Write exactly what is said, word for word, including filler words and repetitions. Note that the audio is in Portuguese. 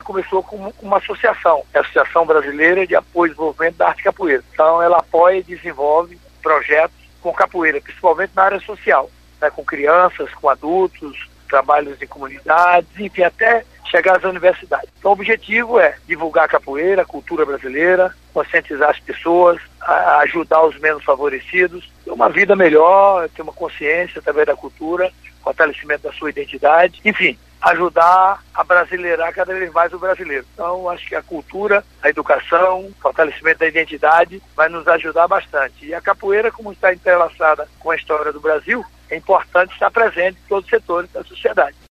começou com uma associação, a Associação Brasileira de Apoio e Desenvolvimento da Arte Capoeira. Então ela apoia e desenvolve projetos com capoeira, principalmente na área social, né, com crianças, com adultos, trabalhos em comunidades, enfim, até chegar às universidades. Então o objetivo é divulgar a capoeira, a cultura brasileira, conscientizar as pessoas, a ajudar os menos favorecidos, ter uma vida melhor, ter uma consciência através da cultura, fortalecimento da sua identidade, enfim, ajudar a brasileirar cada vez mais o brasileiro. Então, acho que a cultura, a educação, o fortalecimento da identidade vai nos ajudar bastante. E a capoeira, como está entrelaçada com a história do Brasil, é importante estar presente em todos os setores da sociedade.